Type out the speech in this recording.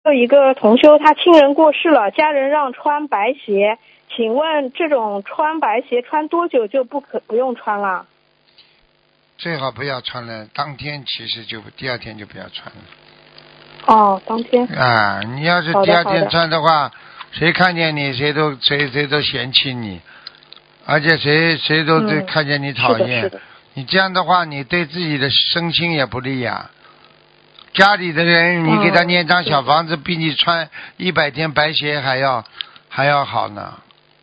有一个同修，他亲人过世了，家人让穿白鞋，请问这种穿白鞋穿多久就不用穿了？ 最好不要穿了，当天其实就第二天就不要穿了。 哦，当天。 啊，你要是第二天穿的话，谁看见你谁都嫌弃你，而且谁都看见你讨厌。你这样的话，你对自己的身心也不利呀。家里的人，你给他念张小房子，比你穿100天白鞋还要好呢。